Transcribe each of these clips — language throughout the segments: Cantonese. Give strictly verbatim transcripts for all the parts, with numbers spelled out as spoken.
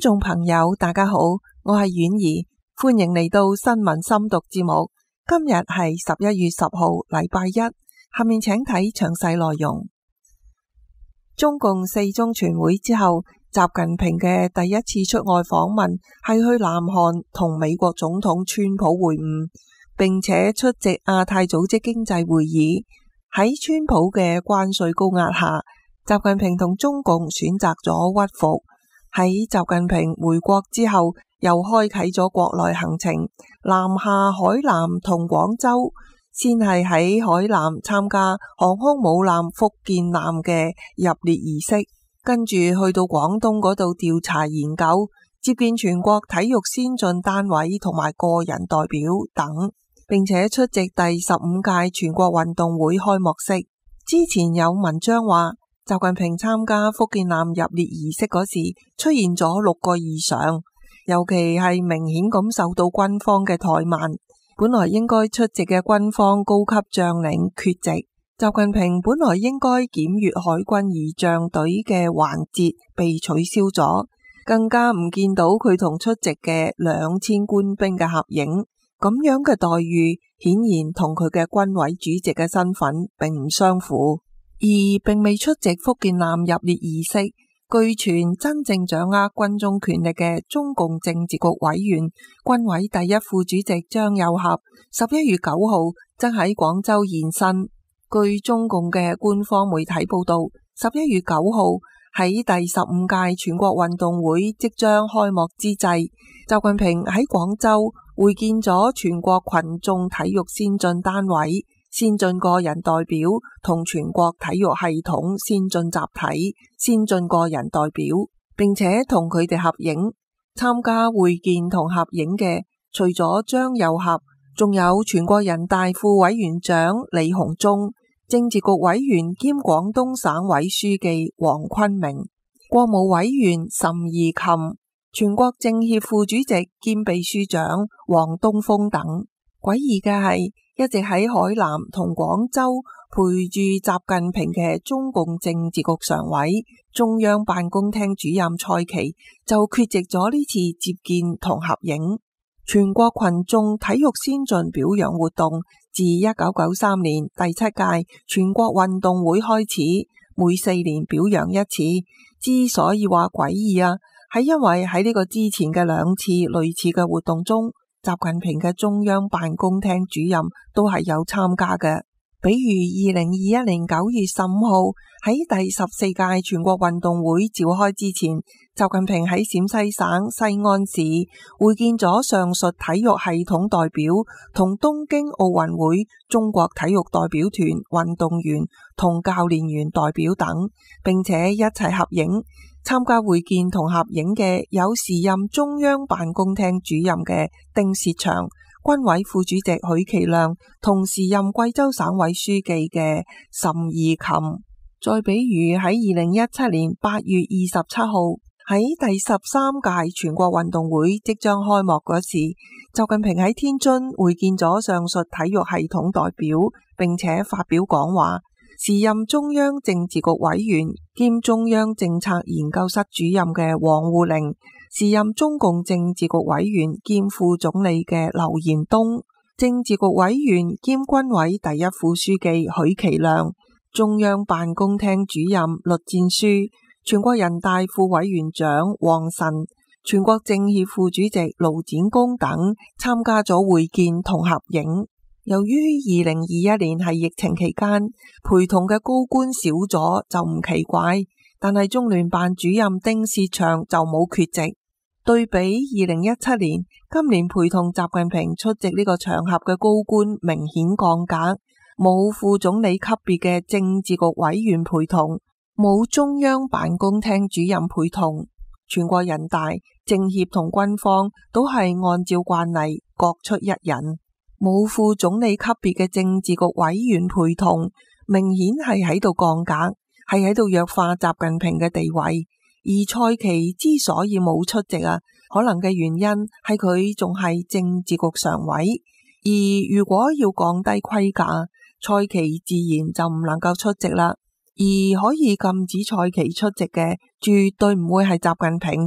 眾朋友大家好，我係婉兒，歡迎嚟到新聞深讀節目。今日係十一月十號，禮拜一。下面請睇詳細內容。中共四中全會之後，習近平嘅第一次出外訪問係去南韓同美國總統川普會晤，並且出席亞太組織經濟會議。喺川普嘅關稅高壓下，習近平同中共選擇咗屈服。喺習近平回國之後，又開啟咗國內行程，南下海南同廣州，先係喺海南參加航空母艦福建艦嘅入列儀式，跟住去到廣東嗰度調查研究，接見全國體育先進單位同埋個人代表等，並且出席第十五屆全國運動會開幕式。之前有文章話，習近平參加福建艦入列儀式嗰時出現咗六個異常，尤其係明顯咁受到軍方嘅怠慢，本來應該出席嘅軍方高級將領缺席。習近平本來應該檢閱海軍儀仗隊嘅環節被取消咗，更加唔見到佢同出席嘅兩千官兵嘅合影。咁樣嘅待遇顯然同佢嘅軍委主席嘅身份並唔相符。而並未出席福建艦入列儀式，據傳真正掌握軍中權力嘅中共政治局委員、軍委第一副主席張又俠，十一月九號則喺廣州現身。據中共嘅官方媒體報道，十一月九號喺第十五屆全國運動會即將開幕之際，習近平喺廣州會見咗全國群眾體育先進單位、先進個人代表同全國體育系統先進集體、先進個人代表，並且同佢哋合影。參加會見同合影嘅，除咗張又俠，仲有全國人大副委員長李鴻忠、政治局委員兼廣東省委書記黃坤明、國務委員諶貽琴、全國政協副主席兼秘書長王東峰等。詭異嘅係，一直喺海南同廣州陪住習近平嘅中共政治局常委、中央辦公廳主任蔡奇就缺席咗呢次接見同合影。全國群眾體育先進表揚活動自一九九三年第七屆全國運動會開始，每四年表揚一次。之所以話詭異啊，係因為喺呢個之前嘅兩次類似嘅活動中，習近平嘅中央辦公廳主任都係有參加嘅。比如二零二一年九月十五號喺第十四屆全國運動會召開之前，習近平喺陝西省西安市會見咗上述體育系統代表同東京奧運會中國體育代表團運動員同教練員代表等，並且一齊合影。參加會見同合影嘅有時任中央辦公廳主任嘅丁薛祥、軍委副主席許其亮同時任貴州省委書記嘅諶貽琴。再比如喺二零一七年八月二十七號喺第十三屆全國運動會即將開幕嗰時，習近平喺天津會見咗上述體育系統代表，並且發表講話。時任中央政治局委員兼中央政策研究室主任嘅王滬寧，時任中共政治局委員兼副總理嘅劉延東，政治局委員兼軍委第一副書記許其亮，中央辦公廳主任栗戰書，全國人大副委員長王晨，全國政協副主席盧展公等參加咗會見同合影。由於二零二一年係疫情期間，陪同嘅高官少咗就唔奇怪，但係中聯辦主任丁薛祥就冇缺席。對比二零一七年，今年陪同習近平出席呢個場合嘅高官明顯降格，冇副總理級別嘅政治局委員陪同，冇中央辦公廳主任陪同，全國人大、政協同軍方都係按照慣例各出一人。冇副總理級別嘅政治局委員陪同，明顯係喺度降格，係喺度弱化習近平嘅地位。而蔡奇之所以冇出席啊，可能嘅原因係佢仲係政治局常委，而如果要降低規格，蔡奇自然就唔能夠出席啦。而可以禁止蔡奇出席嘅，絕對唔會係習近平，而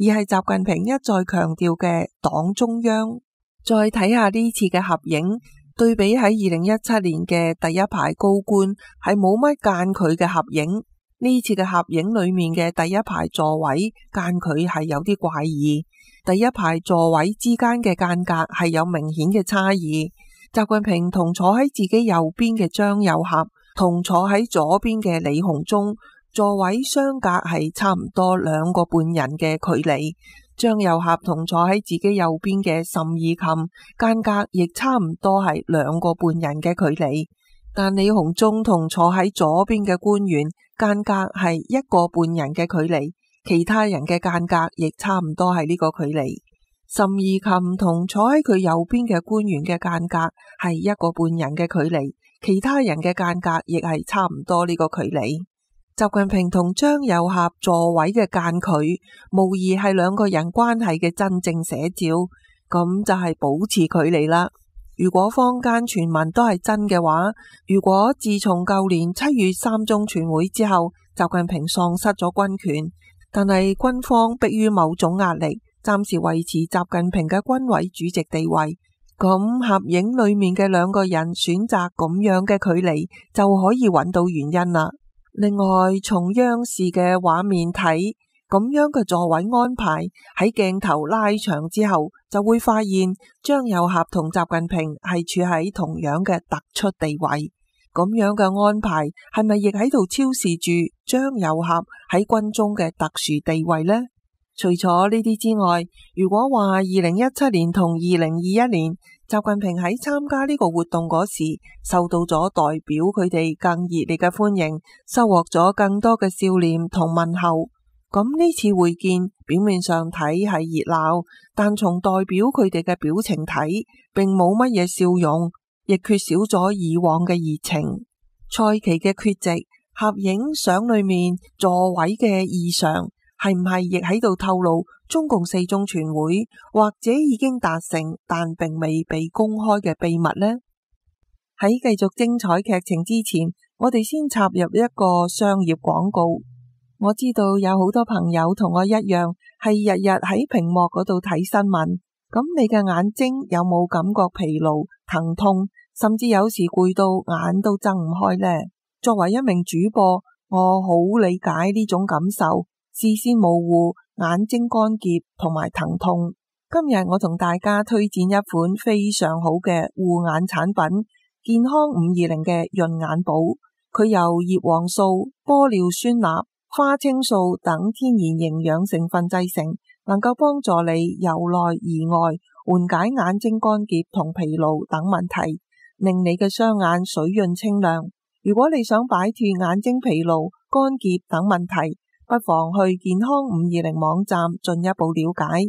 而係習近平一再強調嘅黨中央。再睇下呢次嘅合影，對比喺二零一七年嘅第一排高官係冇乜間距嘅合影，呢次嘅合影裏面嘅第一排座位間距係有啲怪異，第一排座位之間嘅間隔係有明顯嘅差異。習近平同坐喺自己右邊嘅張又俠同坐喺左邊嘅李鴻忠座位相隔係差唔多兩個半人嘅距離，張又俠同坐喺自己右邊嘅諶貽琴間隔亦差唔多係兩個半人嘅距離，但李鴻忠同坐喺左邊嘅官員間隔係一個半人嘅距離，其他人嘅間隔亦差唔多係呢個距離。諶貽琴同坐喺佢右邊嘅官員嘅間隔係一個半人嘅距離，其他人嘅間隔亦係差唔多呢個距離。習近平同張又俠座位嘅間距，無疑係兩個人關係嘅真正寫照，咁就係保持距離啦。如果坊間傳聞都係真嘅話，如果自從舊年七月三中全會之後，習近平喪失咗軍權，但係軍方迫於某種壓力，暫時維持習近平嘅軍委主席地位，咁合影裏面嘅兩個人選擇咁樣嘅距離，就可以揾到原因啦。另外，從央視嘅畫面睇，咁樣嘅座位安排喺鏡頭拉長之後，就會發現張又俠同習近平係處喺同樣嘅突出地位。咁樣嘅安排係咪亦喺度昭示住張又俠喺軍中嘅特殊地位呢？除咗呢啲之外，如果話二零一七年同二零二一年習近平喺參加呢個活動嗰時受到咗代表佢哋更熱烈嘅歡迎，收穫咗更多嘅笑臉同問候，咁呢次會見表面上睇係熱鬧，但從代表佢哋嘅表情睇，並冇乜嘢笑容，亦缺少咗以往嘅熱情。蔡奇嘅缺席，合影相裏面座位嘅異常，係唔係亦喺度透露中共四中全會或者已經達成但並未被公開嘅秘密呢？喺繼續精彩劇情之前，我哋先插入一個商業廣告。我知道有好多朋友同我一樣係日日喺屏幕嗰度睇新聞，咁你嘅眼睛有冇感覺疲勞、疼痛，甚至有時攰到眼都睜唔開呢？作為一名主播，我好理解呢種感受。視線模糊、眼睛乾澀同埋疼痛。今日我同大家推薦一款非常好嘅護眼產品——健康五二零嘅潤眼寶。佢由葉黃素、玻尿酸鈉、花青素等天然營養成分製成，能夠幫助你由內而外緩解眼睛乾澀同疲勞等問題，令你嘅雙眼水潤清亮。如果你想擺脫眼睛疲勞、乾澀等問題，不妨去健康五二零網站進一步了解。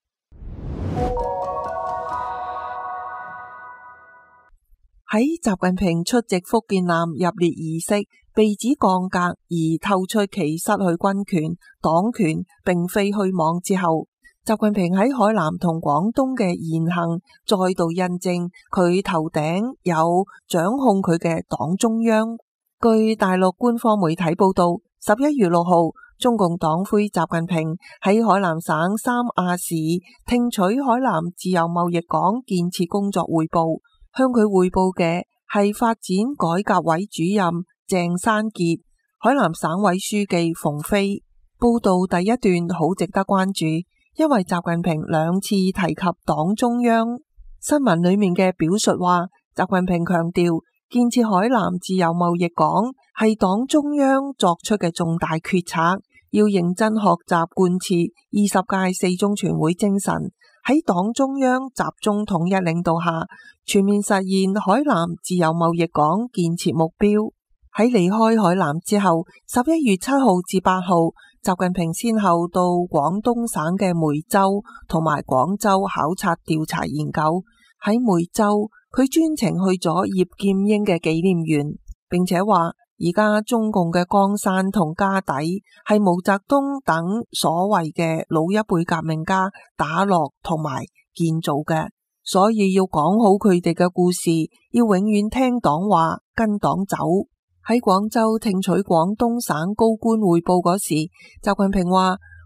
喺習近平出席福建艦入列儀式，被指降格而透出其失去軍權、黨權並非虛妄之後，習近平喺海南同廣東嘅言行再度印證佢頭頂有掌控佢嘅黨中央。據大陸官方媒體報道，十一月六號，中共黨魁習近平喺海南省三亞市聽取海南自由貿易港建設工作匯報，向佢匯報嘅係發展改革委主任鄭山傑、海南省委書記馮飛。報道第一段好值得關注，因為習近平兩次提及黨中央。新聞裏面嘅表述話，習近平強調建設海南自由貿易港係黨中央作出嘅重大決策，要認真學習貫徹二十屆四中全會精神，喺黨中央集中統一領導下，全面實現海南自由貿易港建設目標。喺離開海南之後，十一月七號至八號，習近平先後到廣東省嘅梅州同埋廣州考察調查研究。喺梅州，佢專程去咗葉劍英嘅紀念園，並且話而家中共嘅江山同家底係毛澤東等所謂嘅老一輩革命家打落同埋建造嘅，所以要講好佢哋嘅故事，要永遠聽黨話，跟黨走。喺廣州聽取廣東省高官匯報嗰時，習近平話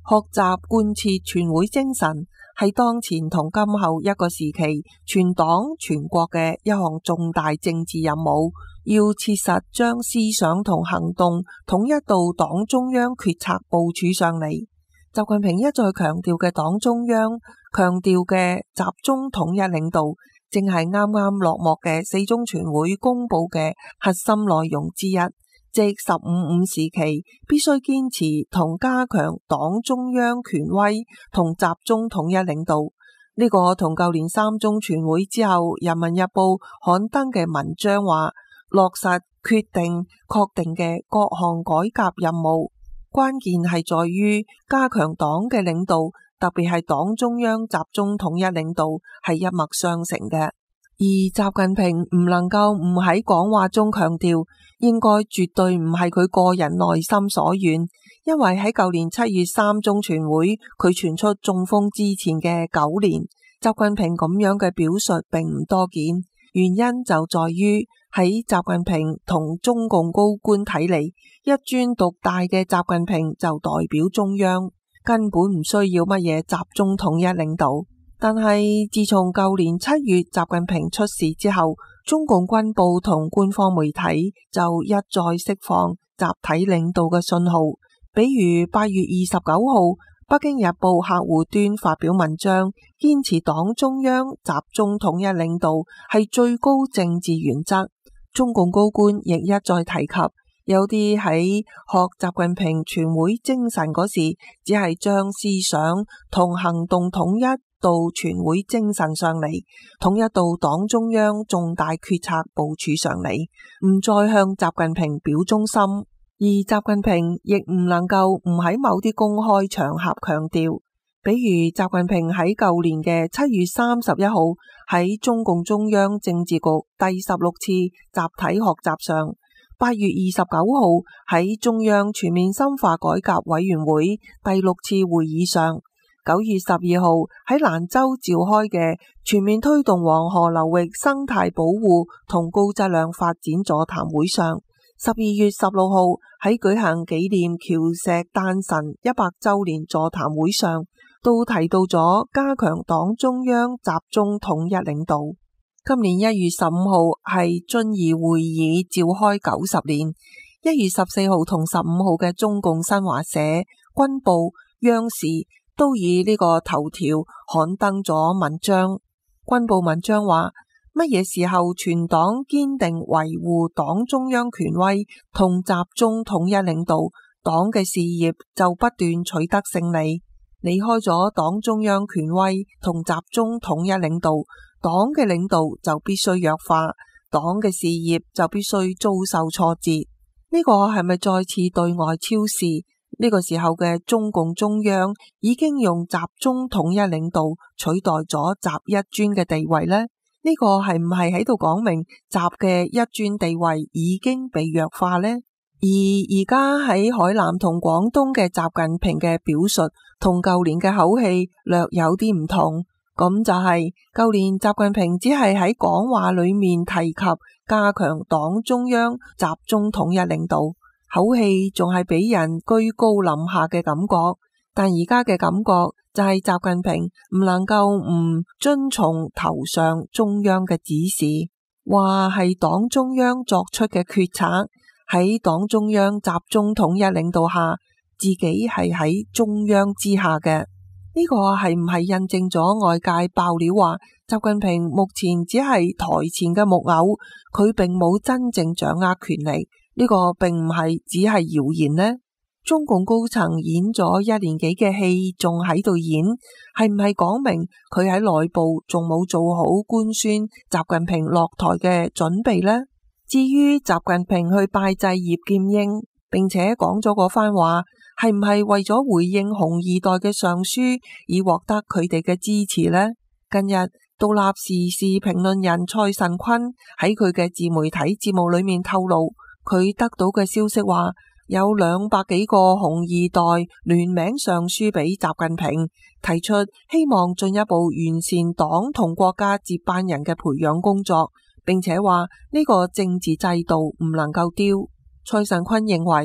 學習貫徹全會精神，係當前同今後一個時期全黨全國嘅一項重大政治任務，要切實將思想同行動統一到黨中央決策部署上嚟。習近平一再強調嘅黨中央，強調嘅集中統一領導，正係啱啱落幕嘅四中全會公布嘅核心內容之一。即十五五時期必須堅持同加強黨中央權威同集中統一領導，呢、這個同舊年三中全會之後人民日報刊登嘅文章話，落實決定確定嘅各項改革任務，關鍵係在於加強黨嘅領導，特別係黨中央集中統一領導係一脈相承嘅。而習近平唔能夠唔喺講話中強調，應該絕對唔係佢個人內心所願，因為喺舊年七月三中全會佢傳出中風之前嘅九年，習近平咁樣嘅表述並唔多見，原因就在於喺習近平同中共高官睇嚟，一尊獨大嘅習近平就代表中央，根本唔需要乜嘢集中統一領導。但係自從舊年七月習近平出事之後，中共軍報同官方媒體就一再釋放集體領導嘅信號，比如八月二十九號北京日報客戶端發表文章，堅持黨中央集中統一領導係最高政治原則。中共高官亦一再提及，有啲喺學習近平全會精神嗰時，只係將思想同行動統一到全會精神上嚟，統一到黨中央重大決策部署上嚟，唔再向習近平表忠心。而習近平亦唔能夠唔喺某啲公開場合強調，比如習近平喺舊年嘅七月三十一號喺中共中央政治局第十六次集體學習上，八月二十九號喺中央全面深化改革委員會第六次會議上，九月十二號喺蘭州召開嘅全面推動黃河流域生態保護同高質量發展座談會上，十二月十六號喺舉行紀念喬石誕辰一百週年座談會上，都提到咗加強黨中央集中統一領導。今年一月十五號係遵義會議召開九十年，一月十四號同十五號嘅中共新華社、軍報、央視都以呢個頭條刊登咗文章。軍報文章話，乜嘢時候全黨堅定維護黨中央權威同集中統一領導，黨嘅事業就不斷取得勝利。離開咗黨中央權威同集中統一領導，黨嘅領導就必須弱化，黨嘅事業就必須遭受挫折。呢個係咪再次對外超視？呢個時候嘅中共中央已經用集中統一領導取代咗習一尊嘅地位呢？呢個係唔係喺度講明習嘅一尊地位已經被弱化呢？而而家喺海南同廣東嘅習近平嘅表述同舊年嘅口氣略有啲唔同，咁就係舊年習近平只係喺講話裏面提及加強黨中央集中統一領導，口氣仲係俾人居高臨下嘅感覺，但而家嘅感覺就係習近平唔能夠唔遵從頭上中央嘅指示，話係黨中央作出嘅決策，喺黨中央集中統一領導下，自己係喺中央之下嘅。呢個係唔係印證咗外界爆料話習近平目前只係台前嘅木偶，佢並冇真正掌握權力？呢個並唔係只係謠言呢？中共高層演咗一年幾嘅戲，仲喺度演，係唔係講明佢喺內部仲冇做好官宣習近平落台嘅準備呢？至於習近平去拜祭葉劍英，並且講咗嗰番話，係唔係為咗回應紅二代嘅上書以獲得佢哋嘅支持呢？近日獨立時事評論人蔡慎坤喺佢嘅自媒體節目裏面透露，佢得到嘅消息話，有兩百幾個紅二代聯名上書俾習近平，提出希望進一步完善黨同國家接班人嘅培養工作，並且話呢個政治制度唔能夠丟。蔡慎坤認為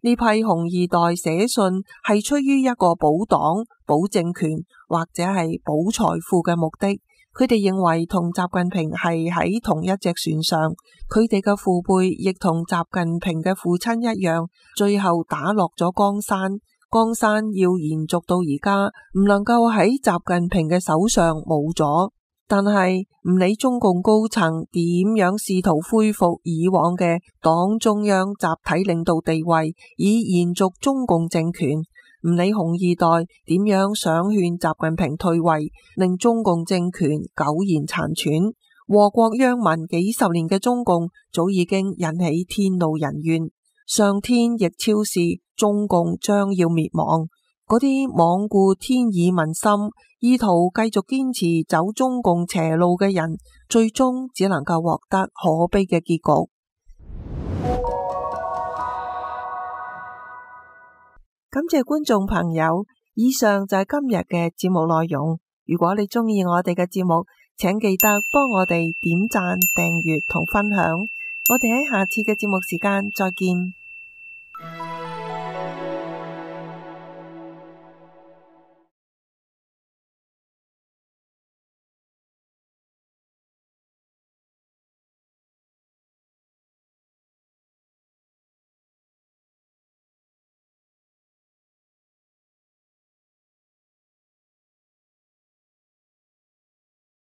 呢批紅二代寫信係出於一個保黨、保政權或者係保財富嘅目的。佢哋認為同習近平係喺同一隻船上，佢哋嘅父輩亦同習近平嘅父親一樣，最後打落咗江山。江山要延續到而家，唔能夠喺習近平嘅手上冇咗。但係唔理中共高層點樣試圖恢復以往嘅黨中央集體領導地位，以延續中共政權，唔理紅二代點樣想勸習近平退位，令中共政權苟延殘喘，禍國殃民幾十年嘅中共早已經引起天怒人怨，上天亦昭示中共將要滅亡。嗰啲罔顧天意民心，意圖繼續堅持走中共邪路嘅人，最終只能夠獲得可悲嘅結局。感謝觀眾朋友，以上就係今日嘅節目內容。如果你鍾意我哋嘅節目，請記得幫我哋點讚、訂閱同分享。我哋喺下次嘅節目時間再見。